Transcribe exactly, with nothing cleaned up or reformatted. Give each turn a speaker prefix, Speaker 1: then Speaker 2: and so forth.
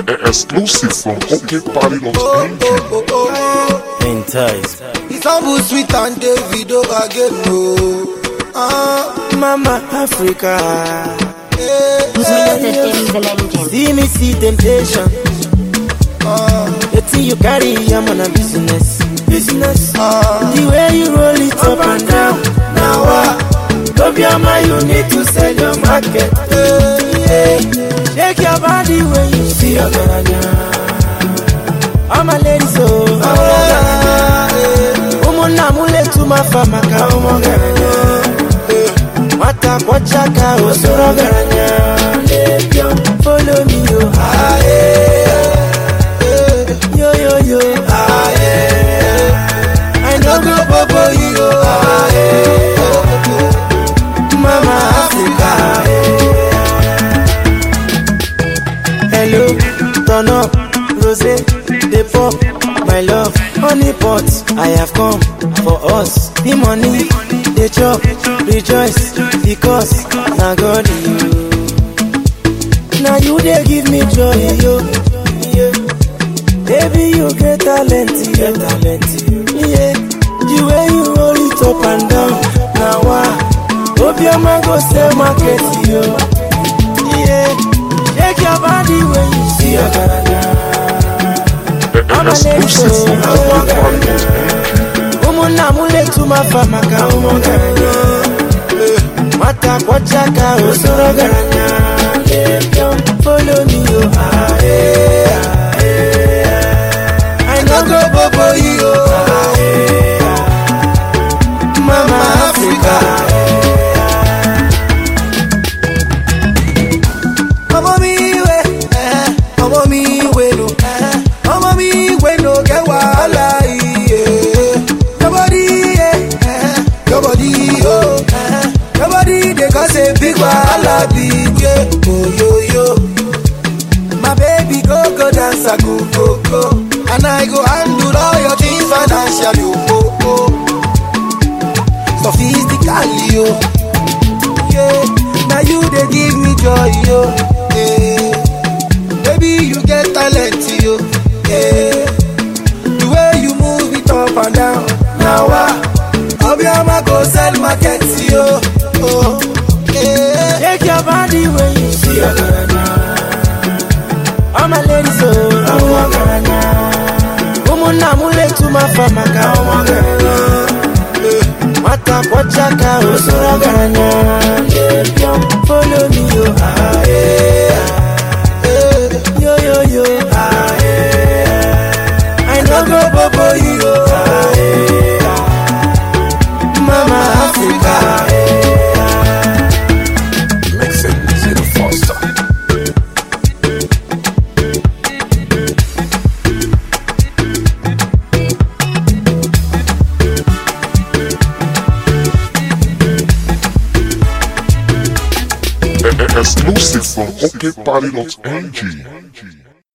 Speaker 1: Exclusive from OK Party dot N G.
Speaker 2: Entice.
Speaker 3: It's humble, sweet and Davido again, no. Ah,
Speaker 2: Mama Africa.
Speaker 3: eh,
Speaker 2: See me see temptation.
Speaker 3: ah,
Speaker 2: The thing you carry, I'm on a business. Business.
Speaker 3: ah.
Speaker 2: The way you roll it up and down. Now what? Go be a man, you need to sell your market. Yeah. Shake your body when you see your garanya. I'm a lady, so Woman, I'm mule to my fama, come garanya. Mata kwa chaka, osoro garanya. Follow me, yo. Ah, yeah. Yo, yo, yo. Ah, yeah. I know go bobo, yo. Ah, yeah. Mama Africa. Hello, turn up, rosé, they pop, my love, honey pot. I have come for us. The money, they chop, rejoice, because now God you. Now you they give me joy, yo. Yeah. Baby, you get talent, you talent, yeah. The way you roll it up and down, now why? Hope your man go sell market, yo. Yeah. Shake your body when you see your garanya. I'm a lady,
Speaker 1: Exclusive
Speaker 2: so
Speaker 1: from OK Party dot N G.
Speaker 2: Woman, I'm mule to my fama, come garanya. Mata kwa chaka, osoro garanya. Follow me, yo. Ah, yeah, ah, yeah. I know go bobo, yo. Ah, yeah. Mama Africa.
Speaker 3: Ọmọ mi we, eh, ọmọ mi we no, eh, ọmọ mi we no get wahala, yeah. Your body, yeah, eh, your body, oh, eh, your body they cause a big wahala, big, yeah. Oh yo yo, my baby go go dance a go go go, and I go handle all your things financially, oh oh, sophistically, oh, yeah. Now you they give me joy, yo. Yeah. Baby, you get talent, yo. Yeah. The way you move it up and down. Now what? Obiama go sell market, yo. Oh, yeah.
Speaker 2: Shake your body when you see your garanya. I'm a lady, so I'm a garanya. Woman, I'm mule to my fama, come on garanya. Mata kwa chaka, osoro garanya. Follow me, yo. Ah, yeah. Yo, yo, yo. Ah, yeah. I know go bobo, yo. Ah, yeah. Mama Africa.
Speaker 1: Mixing Zero Foster. Exclusive from OK Party dot N G.